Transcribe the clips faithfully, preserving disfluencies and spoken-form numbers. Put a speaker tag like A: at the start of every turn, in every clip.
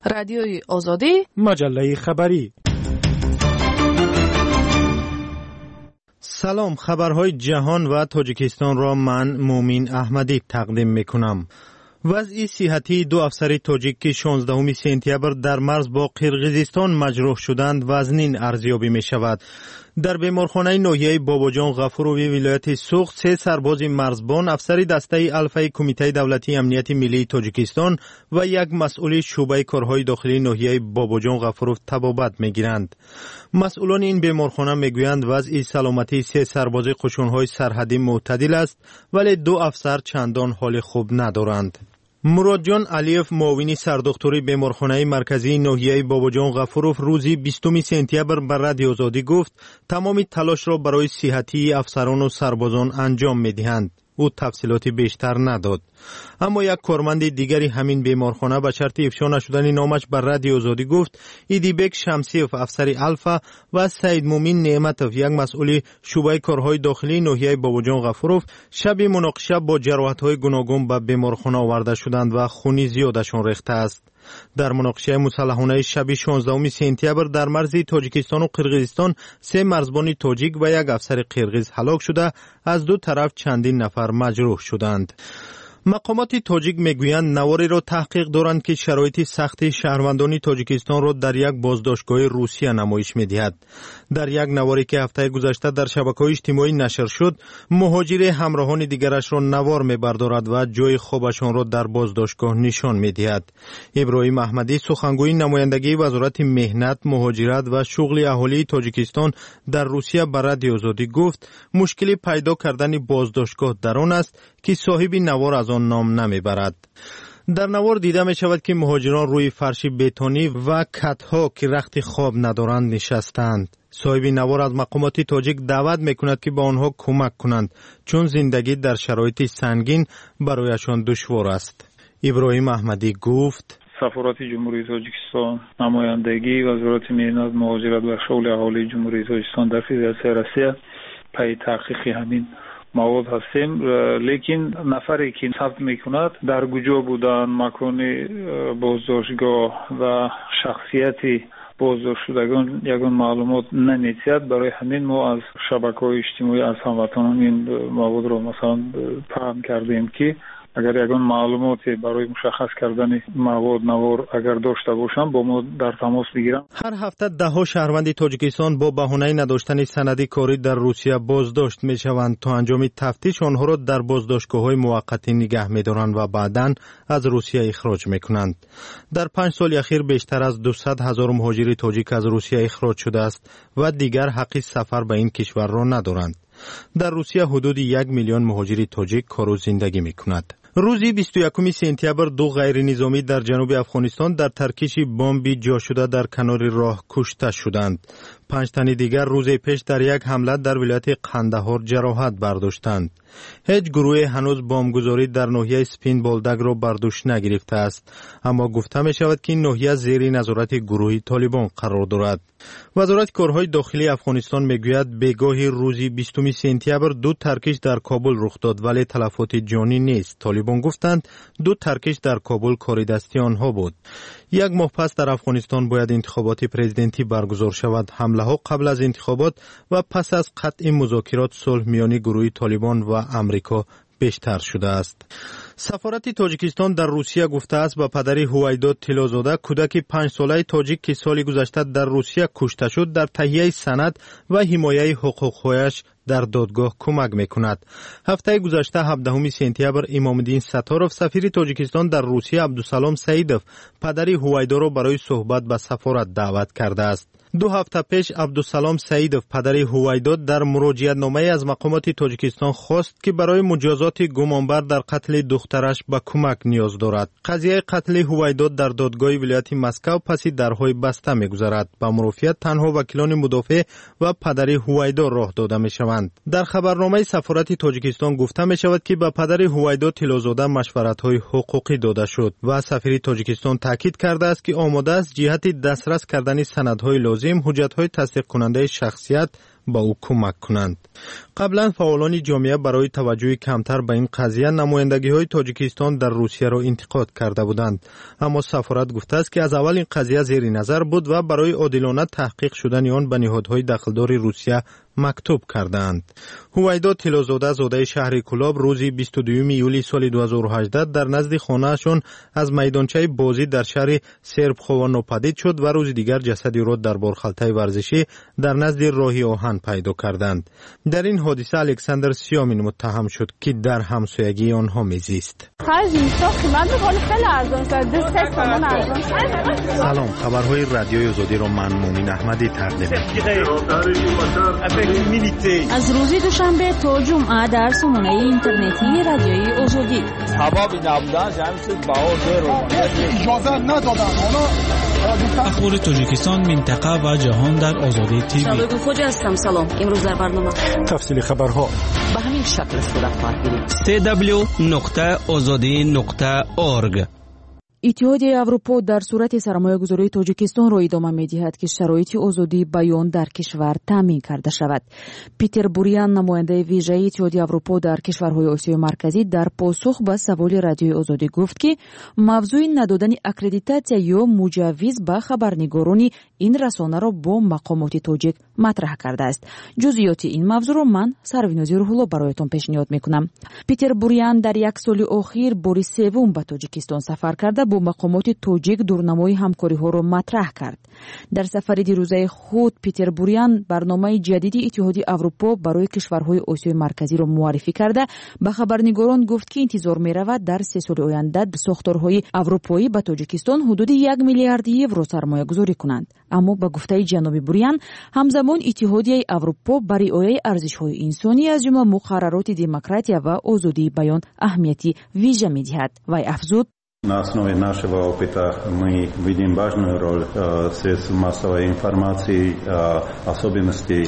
A: رادیوی آزادی،
B: مجله خبری. سلام، خبرهای جهان و تاجیکستان را من مومین احمدی تقدیم میکنم. وضع صحتی دو افسر تاجیک که شانزدهم سپتامبر در مرز با قرقیزستان مجروح شدند وزنین ارزیابی می شود. در بیمارخانه ناحیه باباجان غفوروی ولایت سوخت سه سرباز مرزبان، افسر دسته الفای کمیته دولتی امنیت ملی تاجیکستان و یک مسئول شعبه کارهای داخلی ناحیه باباجان غفورov طبابت میگیرند. مسئولان این بیمارخانه میگویند وضع سلامتی سه سرباز قشونهای سرحدی معتدل است، ولی دو افسر چندان حال خوب ندارند. مراد جان علیف، معاون سردکتری بیمارخانه مرکزی ناحیه باباجان غفورov روز بیستم سپتامبر بر رادیو آزادی گفت تمام تلاش را برای صحتی افسران و سربازان انجام میدهند. او تفصیلات بیشتر نداد. اما یک کارمند دیگری همین بیمارخانه به شرط افشا نشدن نامش بر رادیو آزادی گفت ایدیبک شمسیف افسر الفا و سید مومین نعمتوف یک مسئول شعبه کارهای داخلی ناحیه باباجان غفورov شب مناقشه با جراحت‌های گوناگون به بیمارخانه آورده شدند و خونی زیادشان ریخته است. در مناقشه مسلحانه شب شانزدهم سپتامبر در مرز تاجیکستان و قرقیزستان سه مرزبان تاجیک و یک افسر قرقیز هلاک شده، از دو طرف چندین نفر مجروح شدند. مقامات تاجیک میگویند نواری را تحقیق دارند که شرایط سخت شهروندان تاجیکستان را در یک بازداشتگاه روسیه نمایش میدهد. در یک نواری که هفته گذشته در شبکه‌های اجتماعی نشر شد، مهاجر همراهان دیگرش را نوار میبردارد و جای خوابشان را در بازداشتگاه نشان میدهد. ابراهیم احمدی، سخنگوی نمایندگی وزارت مهنت، مهاجرت و شغل اهالی تاجیکستان در روسیه بر رادیو آزادی گفت مشکلی پیدا کردن بازداشتگاه در آن است که صاحب نوار از آن نام نمیبرد. در نوار دیده می شود که مهاجران روی فرش بتونی و کتها که رخت خواب ندارند نشستند. صاحب نوار از مقامات تاجیک دعوت می کند که به آنها کمک کنند چون زندگی در شرایط سنگین برایشان دشوار است. ابراهیم احمدی گفت
C: سفارت جمهوری تاجیکستان، نمایندگی وزارت مهنت، مهاجرت و شغل اهالی جمهوری تاجیکستان در فدراسیون روسیه پی تحقیق همین مواد هستیم، لیکن نفری که ثبت میکند در کجا بودن، مکان بازداشتگاه و شخصیت بازداشت شدگان یگان معلومات نمی‌دهد. برای همین ما از شبکه‌های اجتماعی از هموطنان این مواد را مثلا پهن کردیم که اگر یگان معلوماتی برای مشخص کردن مواد نوار اگر داشته باشند با ما در تماس بگیرند.
B: هر هفته ده ها شهروند تاجیکستان با بهانه نداشتن سند کاری در روسیه بازداشت میشوند. تا انجام تفتیش آنها را در بازداشتگاه‌های موقتی نگه می‌دارند و بعداً از روسیه اخراج می‌کنند. در پنج سال اخیر بیشتر از دویست هزار مهاجر تاجیک از روسیه اخراج شده است و دیگر حق سفر به این کشور را ندارند. در روسیه حدود یک میلیون مهاجر تاجیک کار و زندگی می‌کنند. روز بیست و یکم سپتامبر دو غیر نظامی در جنوب افغانستان در ترکیش بمبی جا شده در کنار راه کشته شدند. پنج تن دیگر روز پیش در یک حمله در ولایت قندهار جراحت برداشتند. هیچ گروه هنوز بمبگذاری در ناحیه سپین بولدک را بر دوش نگرفته است، اما گفته می شود که این ناحیه زیر نظارت گروه طالبان قرار دارد. وزارت کارهای داخلی افغانستان میگوید بگاه روز بیستم سپتامبر دو ترکش در کابل رخ داد ولی تلفات جانی نیست. طالبان گفتند دو ترکش در کابل کار دستی آنها بود. یک ماه پس در افغانستان باید انتخابات پرزیدنتی برگزار شود. حمله ها قبل از انتخابات و پس از قطع مذاکرات صلح میان گروه طالبان و امریکا بیشتر شده است. سفارت تاجیکستان در روسیه گفته است به پدر هویداد طلازاده، کودک پنج ساله تاجیک که سال گذشته در روسیه کشته شد، در تهیه سند و حمایت حقوق‌هایش در دادگاه کمک میکند. هفته گذشته هفدهم سپتامبر امام‌الدین ستارov سفیر تاجیکستان در روسیه عبدالسلام سعیدov پدر هویدا را برای صحبت به سفارت دعوت کرده است. دو هفته پیش عبدالسلام سعیدov پدر هویداد در مراجعت نامه از مقامات تاجیکستان خواست که برای مجازات گمانبر در قتل دخترش به کمک نیاز دارد. قضیه قتل هویداد در دادگاه ولایت مسکو پس درهای بسته می‌گذرد. با مرافعت تنها وکیلان مدافع و پدر هویدا راه داده می‌شوند. در خبرنامه سفارت تاجیکستان گفته می‌شود که به پدر هویدا طلازاده مشورت‌های حقوقی داده شد و سفیر تاجیکستان تاکید کرده است که آماده است جهت دسترس کردن سندهای لازم، حجت‌های تصدیق کننده شخصیت با او کمک کنند. قبلا فعالان جامعه برای توجه کمتر به این قضیه نمایندگی های تاجیکستان در روسیه را انتقاد کرده بودند، اما سفارت گفته است که از اول این قضیه زیر نظر بود و برای عادلانه تحقیق شدن آن به نهادهای دخلدار روسیه مکتوب کردند. هویدا طلازاده زاده شهر کلاب روز بیست و دوم یولی سال دو هزار و هجده در نزد خانه‌شان از میدانچه بازی در شهر سربخوا ناپدید شد و روز دیگر جسدی را در بارخلطه ورزشی در نزد راهی آهن پیدا کردند. در این حادثه الکساندر سیامین متهم شد که در همسایگی آنها میزیست. سلام، خبرهای رادیوی آزادی را من مومین احمدی تقدیم می‌کنم.
A: از روز دوشنبه تا جمعه در سامانه اینترنتی رادیوی آزادی.
D: اخبار تاجیکستان، منطقه و جهان در آزادی تیوی.
A: شالوی خوجا هستم. سلام. امروز در برنامه
D: تفصیل خبرها
A: به همین شکل صورت خواهد گرفت.
D: دبلیو دبلیو دبلیو نقطه آزادی نقطه اورگ.
A: اتحادیه اروپا در صورت سرمایه‌گذاری تاجیکستان را ادامه می‌دهد که شرایط آزادی بیان در کشور تامین کرده شود. پیتر بوریان، نماینده ویژه اتحادیه اروپا در کشورهای آسیای مرکزی، در پاسخ به سوال رادیوی آزادی گفت که موضوع ندادن اکریدیتاسیا یا مجوز به خبرنگاران این رسانه را با مقامات تاجیک مطرح کرده است. جزئیات این موضوع را من سروینازی روح‌الله برایتان پیشنهاد می‌کنم. پیتر بوریان در یک سال اخیر بار سوم به تاجیکستان سفر کرده با مقامات تاجیک دورنمای همکاری‌ها را مطرح کرد. در سفر دیروزه خود پیتر بوریان برنامه جدید اتحادیه اروپا برای کشورهای آسیای مرکزی را معرفی کرده به خبرنگاران گفت که انتظار می‌رود در سه سال آینده ساختارهای اروپایی به تاجیکستان حدود یک میلیارد یورو سرمایه‌گذاری کنند. اما به گفته جناب بوریان همزمان اتحادیه اروپا برای رعایت ارزش‌های انسانی از جمله مقررات دموکراتیا و آزادی بیان اهمیتی ویژه می‌دهد. و افزود:
E: На основе нашего опыта мы видим важную роль средств массовой информации, особенностей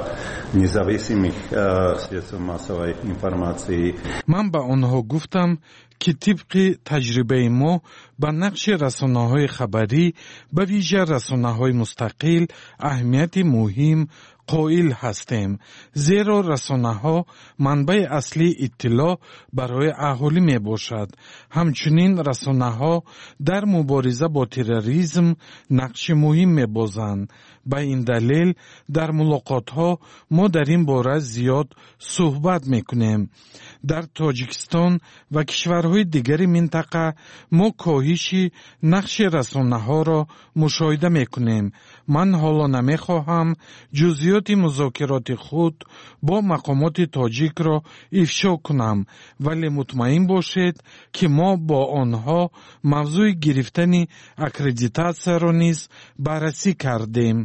E: независимых средств массовой информации.
F: من با آنها گفتم که طبق تجربه ما به نقش رسانه‌های خبری به ویژه رسانه‌های مستقل اهمیت مهم قائل هستیم، زیرا رسانه‌ها منبع اصلی اطلاع برای اهالی می باشد. همچنین رسانه‌ها در مبارزه با تروریسم نقش مهم می بازند. به این دلیل در ملاقات‌ها ما در این باره زیاد صحبت می‌کنیم. در تاجیکستان و کشورهای دیگر منطقه ما کاهش نقش رسانه‌ها را مشاهده می‌کنیم. من حالا نمی‌خواهم جزئیات مذاکرات خود با مقامات تاجیک را افشا کنم، ولی مطمئن باشید که ما با آنها موضوع گرفتن اکریدیتاسیا را نیز بررسی کردیم.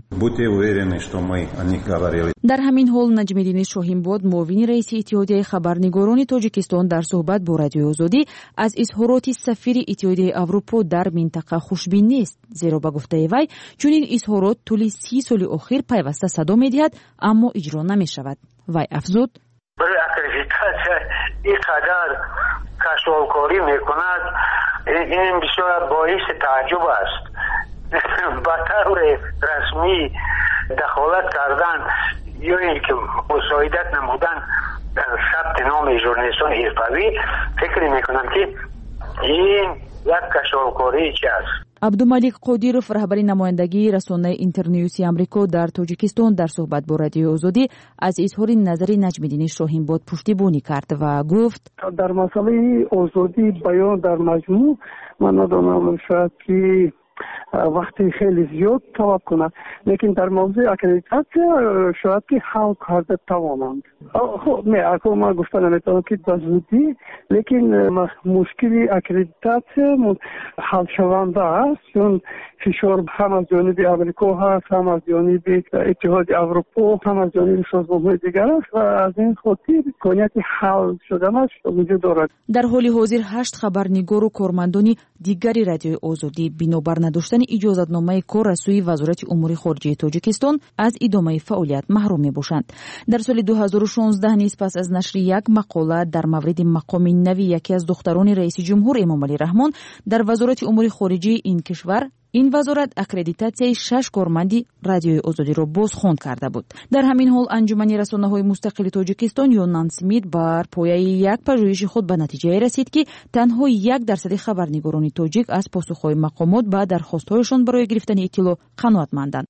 A: در همین حال نجم‌الدین شاهینباد، معاون رئیس اتحادیه خبرنگاران تاجیکستان، در صحبت با رادیوی آزادی از اظهارات سفیر اتحادیه اروپا در منطقه خوشبین نیست، زیرا به گفته وی چنین اظهارات طول سی سال اخیر پیوسته صدا می‌دهد اما اجرا نمی‌شود. وی افزود:
G: برای اکریدیتاسیا اینقدر کشف‌آوری می‌کند، این بسیار باعث تعجب است. با طور رسمی دخالت کردن یا اینکه مساعدت نمودن در ثبت نام ژورنالیستان حرفه‌ای، فکر میکنم که این یک کشف‌آوری است.
A: عبدالملک قادیروف، رهبر نمایندگی رسانه اینترنیوس آمریکا در تاجیکستان، در صحبت با رادیو آزادی از اظهار نظر نجم‌الدین شاهینباد پشتیبانی کرد و گفت:
H: در مسئله آزادی بیان در مجموع من ندانم شاید که وقتی خیلی زیاد طلب کنند، لیکن در موضوع اکریدیتاسیا شاید که حل کرده توانند. خب نه اکنون ما گفتن نمیتونم که بزودی، لیکن مشکل اکریدیتاسیا حل شونده است، چون فشار هم از جانب امریکا هست، هم از جانب اتحاد اروپا، هم از جانب سازمان‌های دیگر است و از این خاطر امکانیت حل شدنش وجود دارد.
A: در حال حاضر هشت خبرنگار و کارمندان دیگری رادیوی آزادی بنابر نداشتن اجازتنامه کار از سوی وزارت امور خارجه تاجیکستان از ادامه فعالیت محروم می‌باشند. در سال دو هزار و شانزده نیز پس از نشر یک مقاله در مورد مقام نوی یکی از دختران رئیس جمهور امامعلی رحمان در وزارت امور خارجه این کشور، این وزارت اکریدیتاسیای شش کارمندی رادیوی آزادی را بازخواند کرده بود. در همین حال انجمن رسانه‌های مستقل تاجیکستان یونان سمیت بر پایه یک پژوهش خود به نتیجه رسید که تنها یک درصد خبرنگاران تاجیک از پاسخهای مقامات به درخواست‌هایشان برای گرفتن اطلاع قناعتمندند.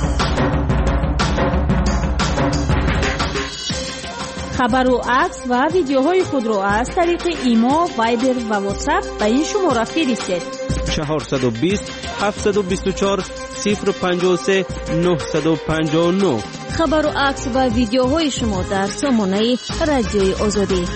I: خبر و عکس و ویدیوهای خود را از طریق ایما، وایبر و واتساپ به این شماره فرستید:
J: چهارصد و بیست هفتصد و بیست و چهار صفر پنجاه و سه نهصد و پنجاه و نه.
I: خبر و عکس و ویدیوهای شما در سامانه رادیوی آزادی.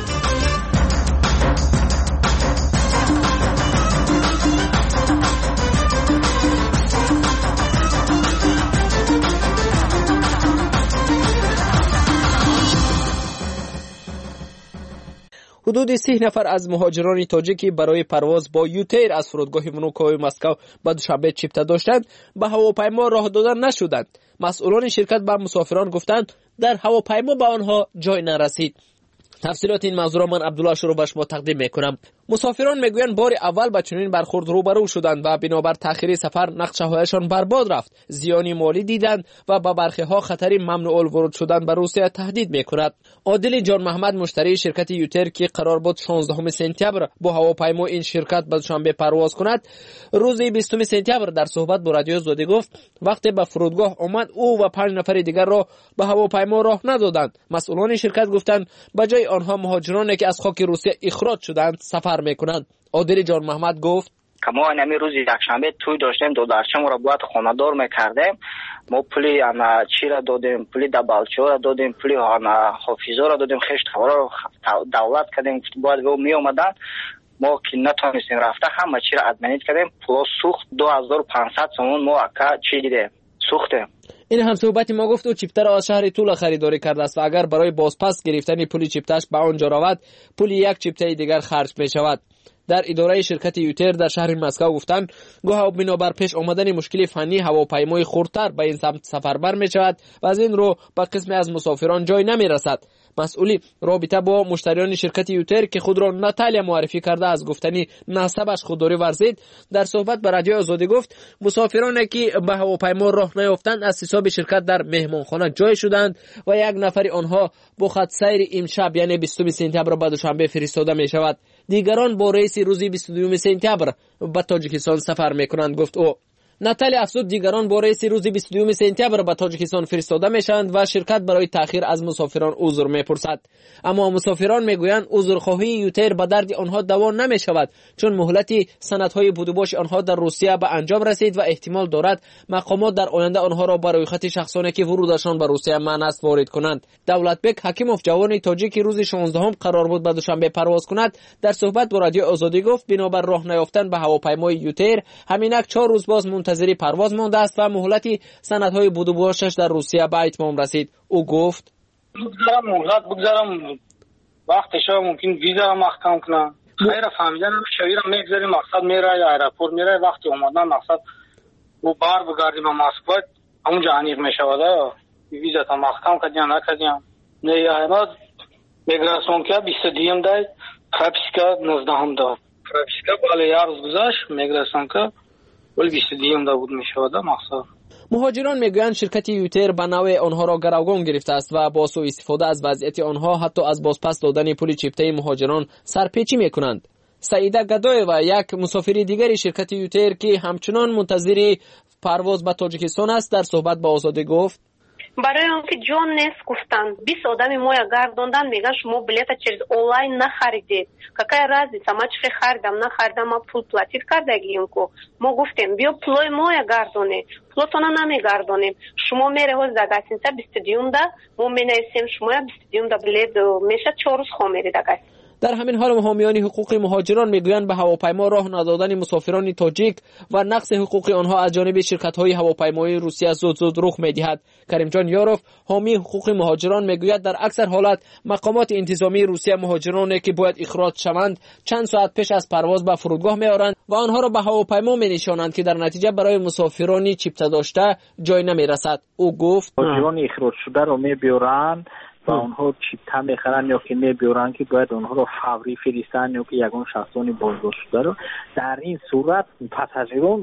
K: حدود سی نفر از مهاجران تاجیکی برای پرواز با یوتیر از فرودگاه ونوکوی مسکو به دوشنبه چیپتا داشتند به هواپیما راه دادن نشدند. مسئولان شرکت به مسافران گفتند در هواپیما به آنها جای نرسید. تفصیلات این موضوع را من عبدالله شروع به شما تقدیم میکنم. مسافران میگویند بار اول با چنین برخورد روبرو شدند و بنابر تأخیر سفر نقشه‌هایشان برباد رفت، زیانی مالی دیدند و با برخی ها خطری ممنوع الورود شدن به روسیه تهدید میکند. عادل جان محمد مشتری شرکت یوتر که قرار بود شانزدهم سپتامبر با هواپیما این شرکت به دوشنبه پرواز کند، روز بیستم سپتامبر در صحبت با رادیو آزادی گفت وقتی به فرودگاه آمد او و پنج نفر دیگر را به هواپیما راه ندادند. مسئولان شرکت گفتند بجای آنها مهاجرانی که از خاک روسیه اخراج شدند سفر میکنند. عادل جان محمد گفت
L: که ما این روز یکشنبه توی داشتیم، دو درچه ما را باید خانه‌دار میکردیم. ما پولی انا چی را دادیم، پولی دبالچه را دادیم، پولی انا حافظه را دادیم، خشت خبر را دولت کردیم، باید او می اومدن. ما که نتونستیم رفته همه چی را ادمینیت کردیم، پول سوخت دو هزار و پانصد سومون ما اکا چی دیده سوخته.
K: این هم صحبتی ما گفت و چیپتر از شهر تولا خریداری کرده است و اگر برای بازپس گرفتن پول چیپتش به آنجا رود پول یک چیپته دیگر خرج می شود. در اداره شرکت یوتر در شهر مسکو گفتند گاه بنابر پیش آمدن مشکل فنی هواپیمای خردتر به این سمت سفربر می شود و از این رو به قسمی از مسافران جای نمی رسد. مسئولی رابطه با مشتریان شرکت یوتر که خود را ناتالیا معرفی کرده از گفتنی نسبش خودداری ورزید در صحبت با رادیو آزادی گفت مسافرانی که به هواپیما راه نیافتند از حساب شرکت در مهمانخانه جای شدند و یک نفر آنها با خط سیر امشب یعنی بیستم سپتامبر به دوشنبه فرستاده می شود. دیگران با ریس روزی بیست و دوم سپتامبر به تاجیکستان سفر می کنند گفت او. ناتالیا افزود دیگران با ریس روز بیست و دوم سپتامبر به تاجیکستان فرستاده میشند و شرکت برای تأخیر از مسافران عذر میپرسد. اما مسافران میگویند عذرخواهی یوتر به درد آنها دوا نمیشود چون مهلت سندهای بودوباش آنها در روسیه به انجام رسید و احتمال دارد مقامات در آینده آنها را برای خط شخصانی که ورودشان به روسیه منع است وارد کنند. دولتبک حکیموف جوان تاجیک روز شانزدهم قرار بود به دوشنبه پرواز کند در صحبت با رادیو آزادی گفت بنابر راه نیافتن به هواپیمای یوتر همینک چهار روز باز منتظری پرواز مانده است و مهلت سندهای بودوباشش در روسیه به اتمام رسید. او گفت
M: بگذارم مهلت بگذارم وقتش ممکن ویزا را محکم کنم. خیر فهمیدن شوی را میگذاریم مقصد میره یا ایرپورت میره وقتی اومدن مقصد او بار بگردیم به مسکو اونجا انیق میشود ویزا تا محکم کردیم نکردیم نه یا میگراسون که بیست و دوم داد پراپیسکا نوزدهم داد پراپیسکا بالا یه روز گذاشت میگراسون که ولی بیست و دوم داد بود میشود مقصد.
K: مهاجران میگویند شرکت یوتر به نوع آنها را گروگان گرفته است و با سوء استفاده از وضعیت آنها حتی از بازپس دادن پول چیپته مهاجران سرپیچی میکنند. سعیده گدای و یک مسافر دیگری شرکت یوتر که همچنان منتظر پرواز به تاجیکستان است در صحبت با آزادی گفت
N: برای آنکه جان نیست گفتند بیست آدم ما گرداندن میگن شما بلیت через онлайн نخریدید. какая разница ما چه خریدم نخریدم ما پول платить کردگیم کو ما گفتیم بیا پولای ما گردونی پولتون نمیگردونیم شما میره hoz در гостиница بیست و دوم دا ما مینویسیم شما بیست و دوم دا بلیت میشه چهار روز خو میری در گостиница.
K: در همین حال حامیان حقوق مهاجران میگویند به هواپیما راه ندادن مسافران تاجیک و نقض حقوق آنها از جانب شرکت‌های هواپیمایی روسیه زود زود رخ می‌دهد. کریم جان یاروف حامی حقوق مهاجران میگوید در اکثر حالات مقامات انتظامی روسیه مهاجرانی که باید اخراج شوند چند ساعت پیش از پرواز به فرودگاه میآورند و آنها را به هواپیما می‌نشانند که در نتیجه برای مسافرانی چیپته داشته جای نمی‌رسد. او گفت
O: مهاجران اخراج شده را می‌برند و اونها چیپتا میخرن یا که میبرن که باید اونها رو فوری فرستن یا که یگان شخصانی بازداشت شده رو در این صورت پاساژیران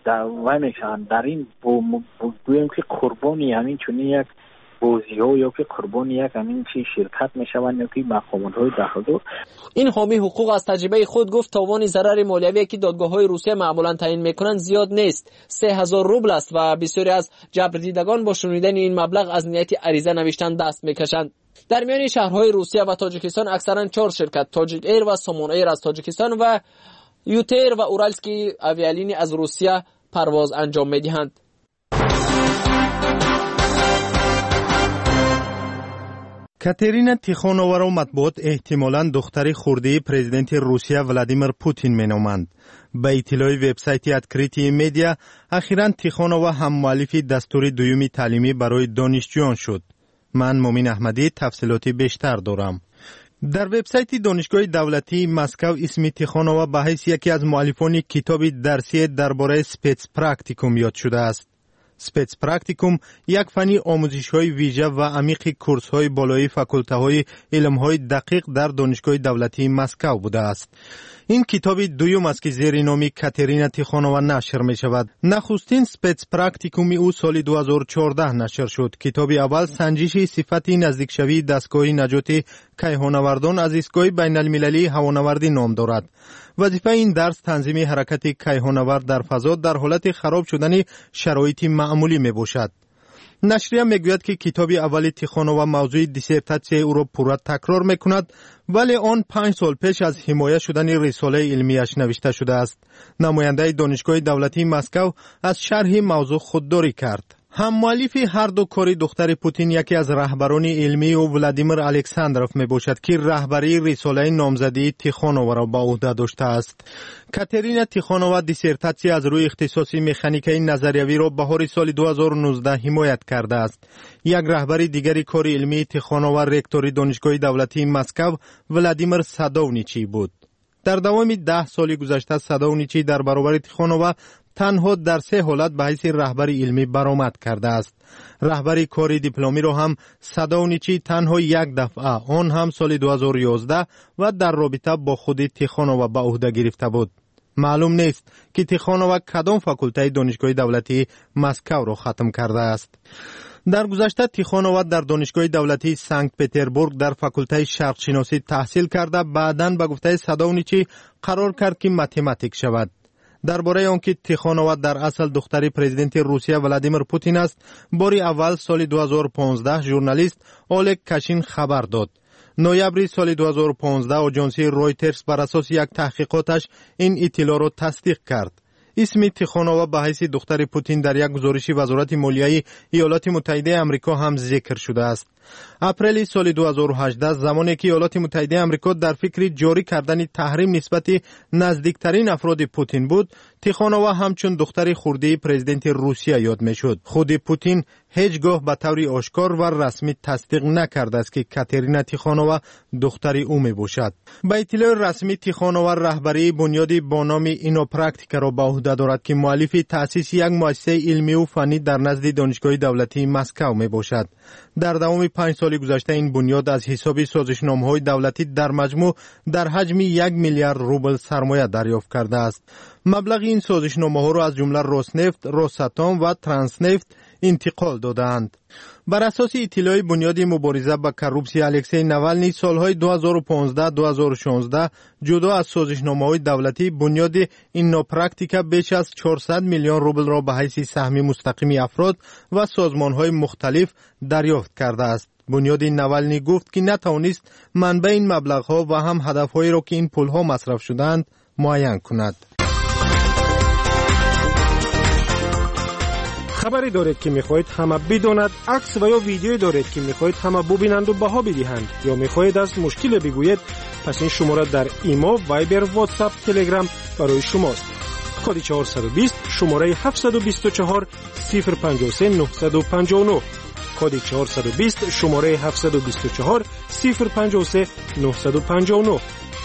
O: در وای میشن در این گویم که قربانی همین چونی یک بازی ها یا که قربانی یک همین چی شرکت میشوند یا که مقامات های داخل.
K: این حامی حقوق از تجربه خود گفت تاوان ضرر مالیوی که دادگاه های روسیه معمولا تعیین میکنند زیاد نیست، سه هزار روبل است و بسیاری از جبردیدگان با شنیدن این مبلغ از نیت عریضه نوشتن دست میکشند. در میان شهرهای روسیه و تاجیکستان اکثرا چهار شرکت تاجیک ایر و سومون ایر از تاجیکستان و یوتر و اورالسکی آویالینی از روسیه پرواز انجام میدهند.
B: کاترینا تیخانووا را مطبوعات احتمالاً دختر خردی پرزیدنت روسیه ولادیمیر پوتین مینامند. به اطلاع وبسایت ادکریتی میدیا، اخیراً تیخانووا هم مؤلف دستور دوم تعلیمی برای دانشجویان شد. من مومین احمدی تفصیلاتی بیشتر دارم. در وبسایت دانشگاه دولتی مسکو اسم تیخانووا به حیث یکی از مؤلفان کتاب درسی درباره سپیتس پراکتیکوم یاد شده است. سپیتس پراکتیکوم یک فنی آموزش‌های ویژه و عمیق کورس‌های بالای فاکولته‌های علم‌های دقیق در دانشگاه دولتی مسکو بوده است. این کتاب دوم است که زیر نام کاترینا تیخانووا نشر می‌شود. نخستین سپیتس پراکتیکوم او سال دو هزار و چهارده نشر شد. کتاب اول سنجش صفت نزدیکشوی دستگاه نجات کیهانوردان از ایستگاه بین‌المللی هوانوردی نام دارد. وظیفه این درس تنظیم حرکت کیهانورد در فضا در حالت خراب شدن شرایط معمولی می باشد. نشریه میگوید که کتاب اول تیخانووا موضوع دیسرتاسیون او را پورا تکرار میکند، ولی آن پنج سال پیش از حمایت شدن رساله علمیش نوشته شده است. نماینده دانشگاه دولتی مسکو از شرح موضوع خودداری کرد. هم مؤلف هر دو کار دختر پوتین یکی از رهبران علمی و ولادیمیر الکساندروف می باشد که رهبری رساله نامزدی تیخانووا را به عهده داشته است. کاترینا تیخانووا دیسرتاسیون از روی اختصاص مکانیکای نظریوی را بهار سال دو هزار و نوزده حمایت کرده است. یک رهبر دیگری کار علمی تیخانووا رکتور دانشگاه دولتی مسکو ولادیمیر سادونیچی بود. در دوام ده سال گذشته سادونیچی در برابر تیخانووا تنها در سه حالت به حیث رهبر علمی برآمد کرده است. رهبری کار دیپلمی را هم سادونیچی تنها یک دفعه، آن هم سال دو هزار و یازده و در رابطه با خود تیخانووا به عهده گرفته بود. معلوم نیست که تیخانووا کدام فاکولته دانشگاه دولتی مسکو را ختم کرده است. در گذشته تیخانووا در دانشگاه دولتی سنت پتربورگ در فاکولته شرق شناسی تحصیل کرده، بعداً به گفته سادونیچی قرار کرد که متمتیک شود. درباره آنکه تیخانووا در اصل دختر پرزیدنت روسیه ولادیمیر پوتین است، بار اول سال دو هزار و پانزده ژورنالیست اولگ کاشین خبر داد. نوامبر سال دو هزار و پانزده آژانس رویترز بر اساس یک تحقیقاتش این اطلاع را تصدیق کرد. اسم تیخانووا به حیث دختر پوتین در یک گزارش وزارت مالیه ایالات متحده آمریکا هم ذکر شده است. اپریل سال دو هزار و هجده زمانی که ایالات متحده آمریکا در فکر جاری کردن تحریم نسبت نزدیکترین افراد پوتین بود، تیخانووا همچون دختر خردی پرزیدنت روسیه یاد میشد. خود پوتین هیچگاه به طور آشکار و رسمی تصدیق نکرده است که کاترینا تیخانووا دختر او می باشد. به اطلاع رسمی تیخانووا رهبری بنیادی با نام اینوپراکتیکا را به عهده دارد که مؤلف تأسیس یک مؤسسه علمی و فنی در نزد دانشگاه دولتی مسکو می باشد. در دوام پنج سال گذشته این بنیاد از حساب سازشنامه‌های دولتی در مجموع در حجم یک میلیارد روبل سرمایه دریافت کرده است. مبلغ این سازشنامه‌ها را از جمله روسنفت، روساتام و ترانسنفت انتقال دادند. بر اساس اطلاع بنیاد مبارزه با کروپسی الکسی ناوالنی سالهای دو هزار و پانزده دو هزار و شانزده جدا از سازشنامه‌های دولتی بنیاد اینوپراکتیکا بیش از چهارصد میلیون روبل را به حیث سهم مستقیم افراد و سازمان‌های مختلف دریافت کرده است. بنیاد ناوالنی گفت که نتوانست منبع این مبلغ‌ها و هم هدف‌هایی را که این پول‌ها مصرف شدند معین کند.
P: خبری دارید که میخواهید همه بداند، عکس و یا ویدیویی دارید که میخواهید همه ببینند و بها بدهند، یا میخواهید از مشکل بگویید، پس این شماره در ایمو، وایبر، واتساپ، تلگرام برای شماست. کد چهارصد و بیست شماره هفتصد و بیست و چهار صفر پنجاه و سه نهصد و پنجاه و نه. کد چهارصد و بیست شماره هفتصد و بیست و چهار صفر پنجاه و سه نهصد و پنجاه و نه.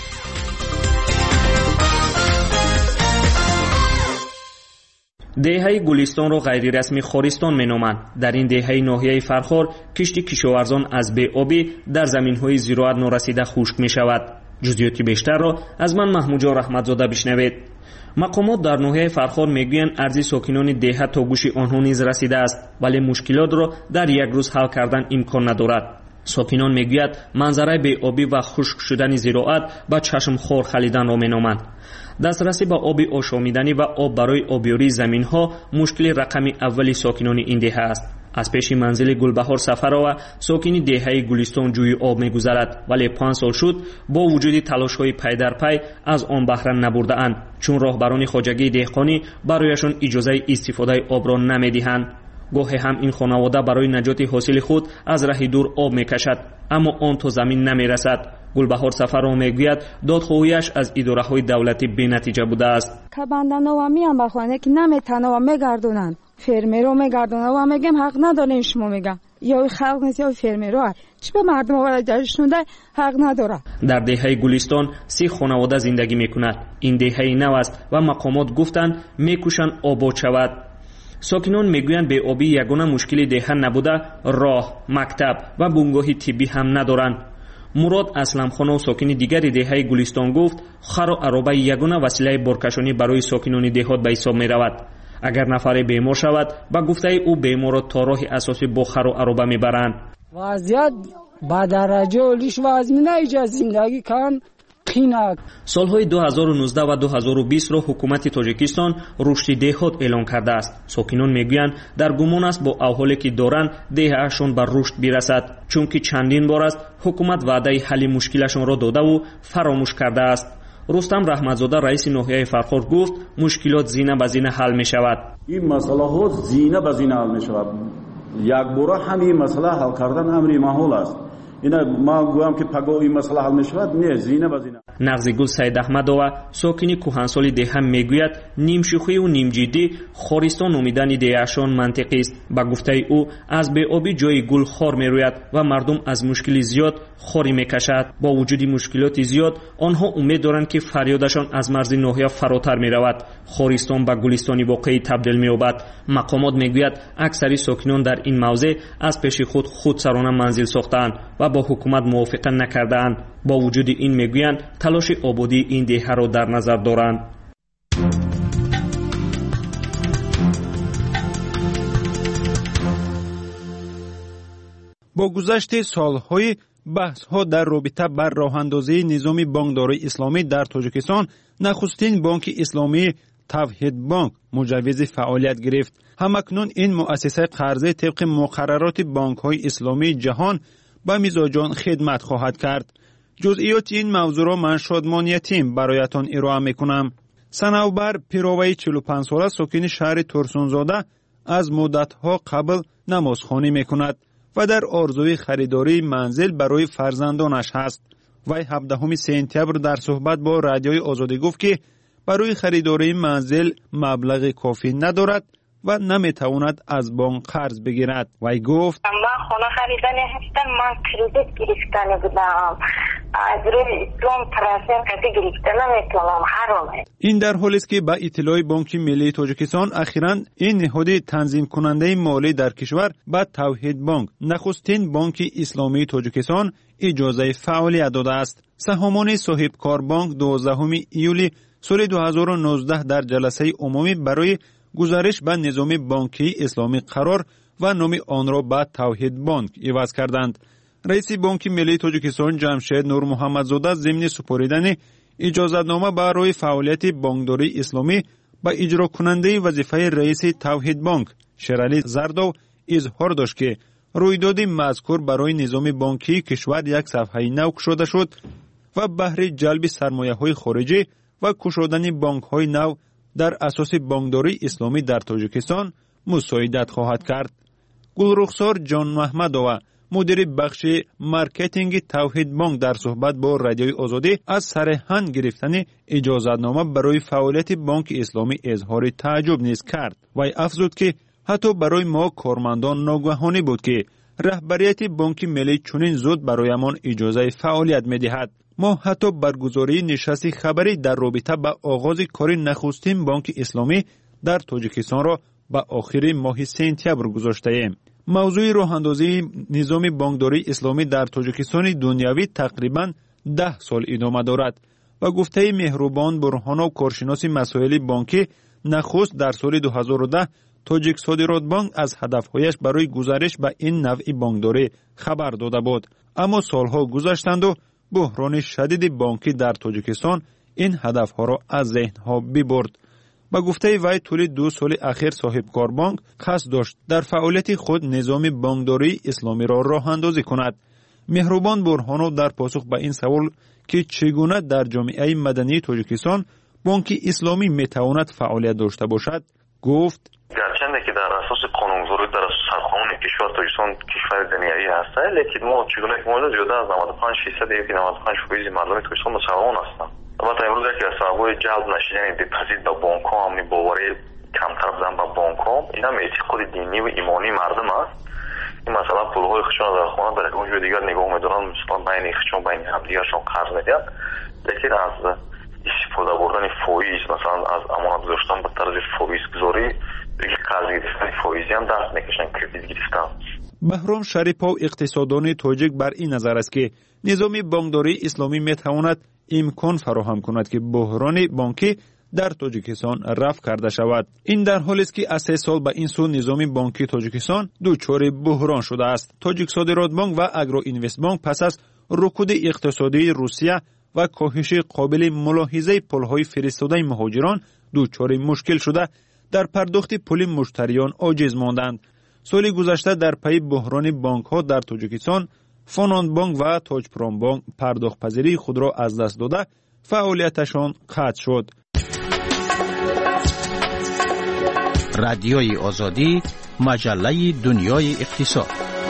Q: دهه گلستان را غیر رسمی خارستان مینامند. در این دهه ناحیه فرخار کشت کشاورزان از بی‌آبی در زمین‌های زراعت نارسیده خشک می‌شود. جزئیات بیشتر را از من محمود رحمتزاده بشنوید. мақомот дар ноҳияи фархор мегӯянд арзи сокинони деҳа то гӯши онҳо низ расида аст, вале мушкилотро дар як рӯз ҳал кардан имкон надорад. сокинон мегӯяд манзараи беобӣ ва хушк шудани зироат ба чашмхор халиданро меноманд. дастрасӣ ба оби ошомиданӣ ва об барои обёрии заминҳо мушкили рақами аввали сокинони ин деҳа аст. аз пеши манзили Гулбаҳор Сафарова сокини деҳаи Гулистон ҷӯи об мегузарад, вале панҷ сол шуд бо вуҷуди талошҳои пайдарпай аз он баҳра набурдаанд, чун роҳбарони хоҷагии деҳқонӣ барояшон иҷозаи истифодаи обро намедиҳанд. гоҳе ҳам ин хонавода барои наҷоти ҳосили худ аз раҳи дур об мекашад, аммо он то замин намерасад. Гулбаҳор Сафарова мегӯяд додхоҳиаш аз идораҳои давлатӣ бенатиҷа будааст.
R: кабанданова миам бахоне ки наметанова мегардонанд, фермеро мегардонанд ва мегем ҳақ надорем, шумо мегам ёи халқ нест ёи фермеро аст, чӣ ба мардум оварда ҷашнуда ҳақ надорад. дар
Q: деҳаи Гулистон си хонавода зиндагӣ мекунад. ин деҳаи нав аст ва мақомот гуфтанд мекӯшанд обод шавад. сокинон мегӯянд беобӣ ягона мушкили деҳа набуда, роҳ, мактаб ва бунгоҳи тиббӣ ҳам надоранд. Мурод Асламхонов сокини дигари деҳаи Гулистон гуфт, харо ароба ягона василаи боркашонӣ барои сокинони деҳот ба ҳисоб меравад. агар нафаре бемор шавад, ба гуфтаи ӯ беморро то роҳи асосӣ бо хару ароба мебаранд.
S: вазъият ба дараҷа олиш вазмина иҷа зиндагӣ кан қинак.
Q: солҳои ду ҳазору нуздаҳ ва ду ҳазору бистро ҳукумати Тоҷикистон рушди деҳот эълон кардааст. сокинон мегӯянд дар гумон аст бо аҳволе ки доранд деҳаашон ба рушд бирасад, чунки чандин бор аст ҳукумат ваъдаи ҳалли мушкилашонро додаву фаромӯш кардааст. рустам раҳматзода раиси ноҳияи фархор гуфт, мушкилот зина ба зина ҳал мешавад.
T: ин масъалаҳо зина ба зина ҳал мешавад. якбора ҳамин масъала ҳал кардан амри маҳол аст. ина ман гӯям ки паго ин масъала ҳал мешавад, не, зина ба зина.
Q: нағзигул Саидаҳмадова сокини кӯҳансоли деҳа мегӯяд нимшӯхиву нимҷиддӣ хористон номидани деҳаашон мантиқист. ба гуфтаи ӯ аз беобӣ ҷои гул хор мерӯяд ва мардум аз мушкили зиёд хорӣ мекашад. бо вуҷуди мушкилоти зиёд онҳо умед доранд ки фарёдашон аз марзи ноҳия фаротар меравад, хористон ба гулистони воқеӣ табдил меёбад. мақомот мегӯяд аксари сокинон дар ин мавзеъ аз пеши худ худсарона манзил сохтаанд ва бо ҳукумат мувофиқа накардаанд. бо вуҷуди ин мегӯянд талоши ободии ин деҳаро дар назар доранд.
U: бо гузашти солҳои баҳсҳо дар робита ба роҳандозии низоми бонкдории исломӣ дар Тоҷикистон, нахустин бонки исломии Тавҳидбонк муҷаввизи фаъолият гирифт. ҳамакнун ин муассисаи қарзӣ тибқи муқаррароти бонкҳои исломии ҷаҳон ба мизоҷон хидмат хоҳад кард. ҷузъиёти ин мавзӯъро ман Шодмон Ятим бароятон ироа мекунам. Санавбар пироваи чилу панҷ сола сокини шаҳри Турсунзода аз муддатҳо қабл намозхонӣ мекунад ва дар орзуи харидории манзил барои фарзандонаш ҳаст. вай ҳабдаҳуми сентябр дар суҳбат бо радиои Озодӣ гуфт ки барои харидории манзил маблағи кофӣ надорад ва наметавонад аз бонк қарз бигирад. вай гуфт:
V: ман хона харидане ҳастам, ман кредит гирифтане будам. аз рӯи ислом трансферкаси гирифта наметавонам, ҳароме.
U: ин дар ҳолест ки ба иттилои Бонки Миллии Тоҷикистон ахиран ин неҳоди танзимкунандаи молӣ дар кишвар ба Тавҳидбонк, нахустин Бонки Исломии Тоҷикистон, иҷозаи фаъолият додааст. саҳомони соҳибкорбонк дувоздаҳуми июли соли ду ҳазору нуздаҳ дар ҷаласаи умумӣ барои гузариш ба низоми бонкии исломӣ қарор ва номи онро ба Тавҳидбонк иваз карданд. раиси Бонки Миллии Тоҷикистон Ҷамшед Нурмуҳаммадзода зимни супоридани иҷозатнома барои фаъолияти бонкдории исломӣ ба иҷрокунандаи вазифаи раиси Тавҳидбонк Шералӣ Зардов изҳор дошт ки рӯйдоди мазкур барои низоми бонкии кишвар як сафҳаи нав кушода шуд ва баҳри ҷалби сармояҳои хориҷӣ ва кушодани бонкҳои нав дар асоси бонкдории исломӣ дар Тоҷикистон мусоидат хоҳад кард. Гулрухсор Ҷонмаҳмадова, мудири бахши маркетинги Тавҳидбонк, дар суҳбат бо радиои Озодӣ аз сареҳан гирифтани иҷозатнома барои фаъолияти Бонки Исломӣ изҳори тааҷҷуб низ кард. вай афзуд ки ҳатто барои мо кормандон ногаҳонӣ буд ки раҳбарияти Бонки Миллӣ чунин зуд бароямон иҷозаи фаъолият медиҳад. мо ҳатто баргузории нишасти хабарӣ дар робита ба оғози кори нахустин Бонки Исломӣ дар Тоҷикистонро ба охири моҳи сентябр гузоштаем. мавзӯи роҳандозии низоми бонкдории исломӣ дар Тоҷикистони дунявӣ тақрибан даҳ сол идома дорад و گفته مهربان برهانов کارشناس مسائل بانکی نخست در سال دو هزار و ده تاجیک صادرات بانک از هدفهایش برای گزارش به این نوع بانکداری خبر داده بود. اما سالها گذشتند و بحران شدید بانکی در تاجیکستان این هدفها را از ذهنها ببرد. با گفته وی طول دو سال اخیر صاحب کار بانک قصد داشت در فعالیت خود نظام بانکداری اسلامی را راه اندازی کند. مهربان برهانov در پاسخ به این سوال که چگونه در جامعه مدنی تاجیکستان بانک اسلامی میتواند فعالیت داشته باشد گفت:
C: گرچنده که در اساس قانونگذاری در اساس سرقانون کشور تاجیکستان کشور دنیایی هست، لیکن ما چگونه که موجود زیاده از نود و پنج درصد یا نود و پنج فیصد مردم تاجیکستان مسلمان هستند. البته امروز که سبب جلب نشدن دپازیت در بانک ها همین باوری کمتر بودن به بانک ها، این هم اعتقاد دینی و ایمانی مردم است. این مثلا پولهای خودشون در خانه در یک وجه دیگر نگاه می‌دارن، مثلا بین خودشون بین همدیگرشون قرض میدن، لیکن از استفاده بردن فایز مثلا از امانت گذاشتن به طرز فایز گذاری دیگه قرض گرفتن فایزی هم دست میکشن، کردیت گرفتن.
U: بهرام شریپov اقتصاددان تاجیک بر این نظر است که نظام بانکداری اسلامی میتواند امکان فراهم کند که بحران بانکی در تاجیکستان رفع کرده شود. این در حالی است که از سه سال به این سو نظام بانکی تاجیکستان دچار بحران شده است. تاجیک صادرات بانک و اگرو اینوست بانک پس از رکود اقتصادی روسیه و کاهش قابل ملاحظه پولهای فرستاده مهاجران دچار مشکل شده در پرداخت پول مشتریان عاجز ماندند. سال گذشته در پی بحران بانک ها در تاجیکستان فاناند بانک و تاج پرام بانک پرداخت پذیری خود را از دست داده فعالیتشان قطع شد.
D: رادیوی آزادی، مجله دنیای اقتصاد.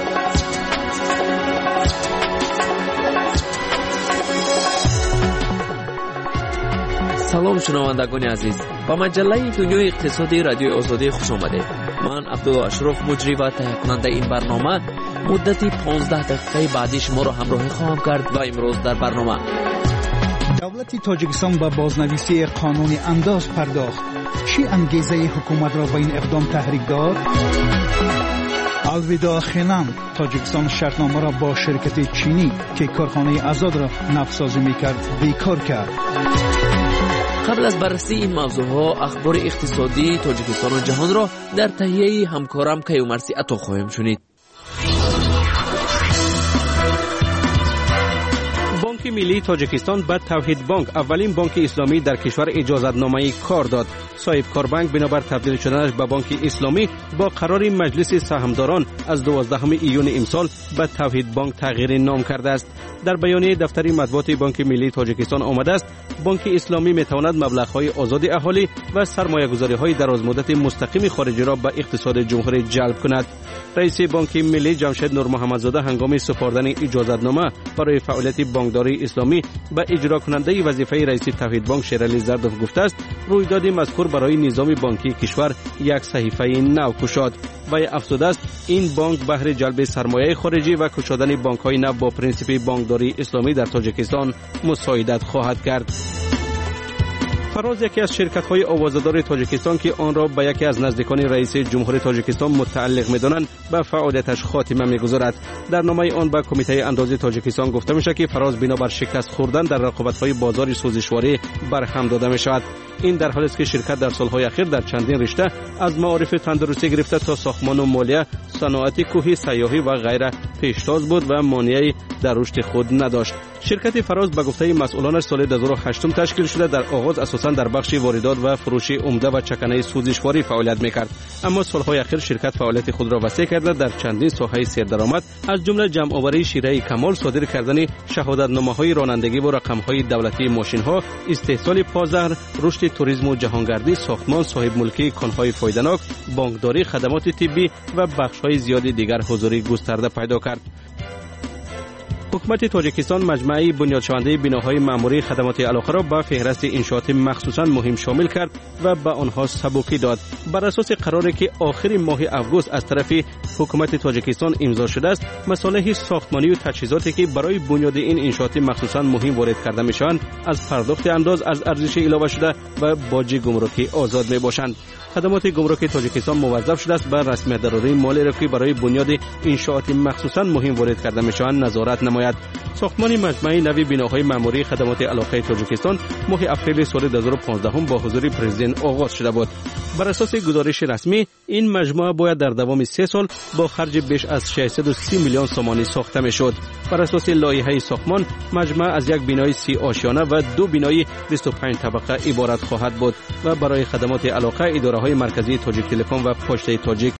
K: سلام شنوندگان عزیز، با مجله دنیای اقتصادی رادیوی آزادی خوش آمدید. من عبدالله اشرف مجری و تهیه کننده این برنامه مدتی پانزده دقیقه بعدی شما را همراهی خواهم کرد و امروز در برنامه:
W: دولت تاجیکستان به بازنویسی قانون انداز پرداخت. چی انگیزه حکومت را به این اقدام تحریک داد؟ الوداع خنم، تاجیکستان شرطنامه را با شرکت چینی که کارخانه آزاد را نفت‌سازی میکرد بیکار کرد.
K: قبل از بررسی این موضوعها اخبار اقتصادی تاجیکستان و جهان را در تهیه همکارم کیومرثی عطا خواهیم شنید.
X: بانک ملی تاجیکستان به توحید بانک، اولین بانک اسلامی در کشور، اجازتنامه کار داد. صاحب کار بانک بنابر تبدیل شدنش به بانک اسلامی با قرار مجلس سهامداران از دوازدهم ایون امسال به توحید بانک تغییر نام کرده است. در بیانیه دفتر مطبوعات بانک ملی تاجیکستان آمده است بانک اسلامی میتواند مبلغ‌های آزاد اهالی و سرمایه‌گذاری‌های درازمدت مستقیم خارجی را به اقتصاد جمهوری جلب کند. رئیس بانک ملی جمشید نور محمدزاده هنگام سپردن اجازتنامه برای فعالیت بانکداری اسلامی به اجرا کننده وظیفه رئیس توحید بانک شیرعلی زردوف گفته است رویداد مذکور برای نظام بانکی کشور یک صحیفه نو گشاد و افزوده است این بانک بهر جلب سرمایه خارجی و گشادن بانک‌های نو با پرینسیپ بانکداری اسلامی در تاجیکستان مساعدت خواهد کرد. فراز یکی از شرکت‌های آوازه‌دار تاجیکستان که آن را به یکی از نزدیکان رئیس جمهور تاجیکستان متعلق می‌دانند به فعالیتش خاتمه می‌گذارد. در نامه آن به کمیته اندازه تاجیکستان گفته می‌شود که فراز بنابر شکست خوردن در رقابت‌های بازار سوزشواری برهم داده می‌شود. این در حالی است که شرکت در سال‌های اخیر در چندین رشته از معارف تندرستی گرفته تا ساختمان و مالیه، صنعت کوهی، سیاحی و غیره پیشتاز بود و مانعی در رشد خود نداشت. شرکت فراز به گفته مسئولانش سال دو هزار و هشت تشکیل شده در آغاز اساساً در بخش واردات و فروش عمده و چکنه سوزشواری فعالیت می‌کرد، اما سال‌های اخیر شرکت فعالیت خود را وسیع کرده در چندین ساحه سردرآمد از جمله جمع‌آوری شیره کمال، صادر کردن شهادتنامه‌های رانندگی و رقم‌های دولتی ماشین‌ها، استحصال پازهر، رشد توریسم و جهانگردی، ساختمان، صاحب ملکی کان‌های فایده‌ناک، بانکداری، خدمات طبی و بخش‌های زیادی دیگر حضوری گسترده پیدا کرد. حکومت تاجیکستان مجموعه بنیاد شونده بناهای معموری خدمات علاقه را به فهرست انشاءات مخصوصاً مهم شامل کرد و به آنها سبوکی داد. بر اساس قراری که آخر ماه اوگوست از طرف حکومت تاجیکستان امضا شده است، مصالح ساختمانی و تجهیزاتی که برای بنیاد این انشاءات مخصوصاً مهم وارد کرده میشوند از پرداخت انداز از ارزش علاوه شده و باج گمرکی آزاد می باشند. خدمات گمرک تاجیکستان موظف شده است بر رسمیت دارایی مالی را که برای بنیاد انشاءات مخصوصاً مهم وارد کرده میشوند نظارت نماید. نماید. ساختمان مجمع نوی بناهای معماری خدمات علاقه تاجیکستان ماه اپریل سال دو هزار و پانزده با حضور پرزیدنت آغاز شده بود. بر اساس گزارش رسمی این مجمع باید در دوام سه سال با خرج بیش از ششصد و سی میلیون سومانی ساخته میشد. بر اساس لایحه ساختمان مجمع از یک بنای سی آشیانه و دو بنای بیست و پنج طبقه عبارت خواهد بود و برای خدمات علاقه اداره‌های مرکزی تاجیک تلفن و پشت تاجیک